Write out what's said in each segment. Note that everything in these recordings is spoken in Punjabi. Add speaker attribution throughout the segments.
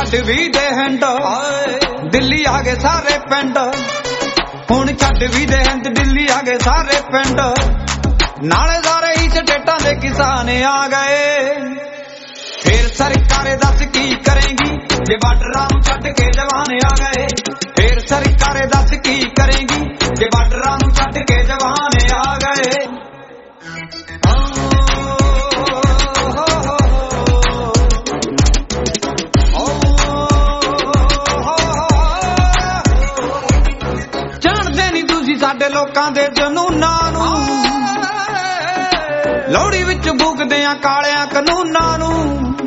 Speaker 1: ਛੱਡ ਵੀ ਦੇ ਹਿੰਦ ਦਿੱਲੀ ਆ ਗਏ ਸਾਰੇ ਪਿੰਡ ਹੁਣ ਛੱਡ ਵੀ ਦੇ ਹਿੰਦ ਦਿੱਲੀ ਆ ਗਏ ਸਾਰੇ ਪਿੰਡ ਨਾਲੇ ਸਾਰੇ ਹੀ ਸਟੇਟਾਂ ਦੇ ਕਿਸਾਨ ਆ ਗਏ ਫੇਰ ਸਰਕਾਰੇ ਦੱਸ ਕੀ ਕਰੇਗੀ ਜੇ ਬਾਰਡਰਾਂ ਨੂੰ ਛੱਡ ਕੇ ਜਵਾਨ ਆ ਗਏ ਫੇਰ ਸਰਕਾਰੇ ਦੱਸ ਕੀ ਕਰੇਗੀ ਜੇ ਬਾਰਡਰਾਂ ਨੂੰ ਛੱਡ ਕੇ ਜਵਾਨ ਆ ਗਏ ਜਾਣਦੇ ਨਹੀਂ ਤੁਸੀਂ ਸਾਡੇ ਲੋਕਾਂ ਦੇ ਜਨੂਨਾਂ ਨੂੰ ਲੋਹੜੀ ਵਿੱਚ ਬੂਕਦੇ ਆ ਕਾਲਿਆਂ ਕਾਨੂੰਨਾਂ ਨੂੰ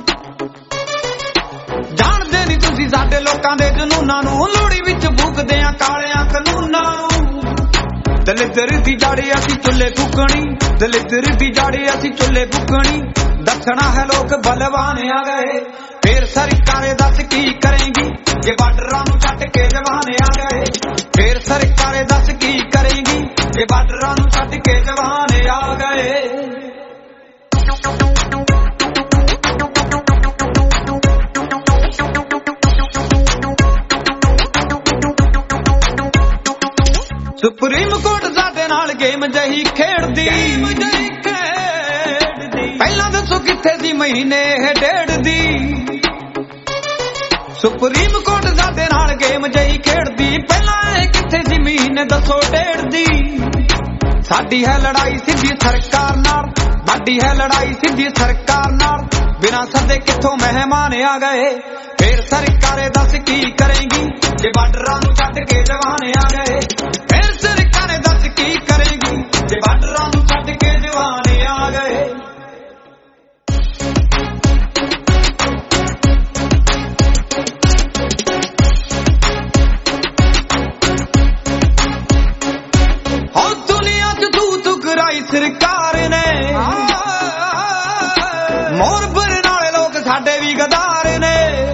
Speaker 1: ਜਾਣਦੇ ਨਹੀਂ ਤੁਸੀਂ ਸਾਡੇ ਲੋਕਾਂ ਦੇ ਜਨੂਨਾਂ ਨੂੰ ਲੋਹੜੀ ਵਿੱਚ ਬੂਕਦੇ ਆ ਕਾਲਿਆਂ ਕਾਨੂੰਨਾਂ ਨੂੰ ਦਲਿੱਦਰ ਦੀ ਜਾੜੀ ਅਸੀਂ ਚੁੱਲ੍ਹੇ ਫੂਕਣੀ ਦਲਿੱਦਰ ਦੀ ਜਾੜੀ ਅਸੀਂ ਚੁੱਲ੍ਹੇ ਫੂਕਣੀ ਦੱਸਣਾ ਹੈ ਲੋਕ ਬਲਵਾਨ ਆ ਗਏ ਫੇਰ ਸਰਕਾਰੇ ਦੱਸ ਕੀ ਕਰੇਗੀ ਜੇ ਬਾਰਡਰਾਂ ਨੂੰ ਛੱਡ ਕੇ ਜਵਾਨ ਆ ਗਏ ਫੇਰ ਸਰਕਾਰੇ ਦੱਸ ਕੀ ਕਰੇਗੀ ਜੇ ਬਾਰਡਰਾਂ ਨੂੰ ਛੱਡ ਕੇ ਜਵਾਨ ਆ ਗਏ ਸੁਪਰੀਮ ਕੋਰਟ ਸਾਡੇ ਨਾਲ ਗੇਮ ਜਹੀ ਖੇਡਦੀ ਪਹਿਲਾਂ ਦੱਸੋ ਕਿੱਥੇ ਸੀ ਮਹੀਨੇ ਇਹ ਡੇਢ ਦੀ ਸੁਪਰੀਮ ਕੋਰਟ ਸਾਡੇ ਨਾਲ ਗੇਮ ਜਹੀ ਖੇਡਦੀ ਪਹਿਲਾਂ ਇਹ ਕਿੱਥੇ ਸੀ ਮਹੀਨੇ ਦੱਸੋ ਡੇਢ ਦੀ ਸਾਡੀ ਹੈ ਲੜਾਈ ਸਿੱਧੀ ਸਰਕਾਰ ਨਾਲ ਸਾਡੀ ਹੈ ਲੜਾਈ ਸਿੱਧੀ ਸਰਕਾਰ ਨਾਲ ਬਿਨਾਂ ਸੱਦੇ ਕਿੱਥੋਂ ਮਹਿਮਾਨ ਆ ਗਏ ਫੇਰ ਸਰਕਾਰੇ ਦੱਸ ਕੀ ਕਰੇਗੀ ਜੇ ਬਾਰਡਰਾਂ ਨੂੰ ਛੱਡ ਕੇ ਜਵਾਨ ਆ ਗਏ ਫੇਰ ਸਰਕਾਰੇ ਦੱਸ ਕੀ ਕਰੇਗੀ ਜੇ ਬਾਰਡਰਾਂ ਨੂੰ ਛੱਡ ਕੇ ਜਵਾਨ ਆ ਗਏ ਹੋ ਦੁਨੀਆ ਚ ਤੂੰ ਕਰਾਈ ਸਰਕਾਰ ਨੇ ਮੋਰ ਭਰਨ ਵਾਲੇ ਲੋਕ ਸਾਡੇ ਵੀ ਗਦਾਰ ਨੇ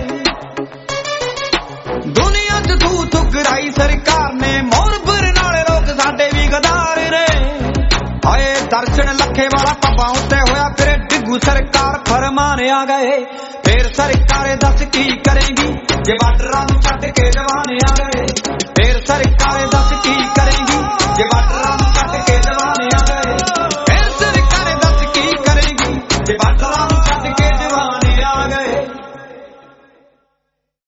Speaker 1: ਦੁਨੀਆ ਚ ਤੂੰ ਕਰਾਈ ਸਰਕਾਰ ਨੇ ਮੋਰ ਭਰਨ ਵਾਲੇ ਲੋਕ ਸਾਡੇ ਵੀ ਗਦਾਰ ਨੇ ਹਾਏ ਦਰਸ਼ਨ ਲੱਖੇ ਵਾਲਾ ਪੱਬਾਂ ਉੱਤੇ ਹੋਇਆ ਫਿਰ ਡਿੱਗੂ ਸਰਕਾਰ ਫਰਮਾਨ ਆ ਗਏ ਫੇਰ ਸਰਕਾਰੇ ਦੱਸ ਕੀ ਕਰੇਗੀ ਜੇ ਬਾਰਡਰਾਂ ਨੂੰ ਛੱਡ ਕੇ ਜਵਾਨ ਆ ਗਏ ਫੇਰ ਸਰਕਾਰੇ ਦੱਸ ਕੀ ਕਰੇਗੀ ਜੇ ਬਾਰਡਰਾਂ ਨੂੰ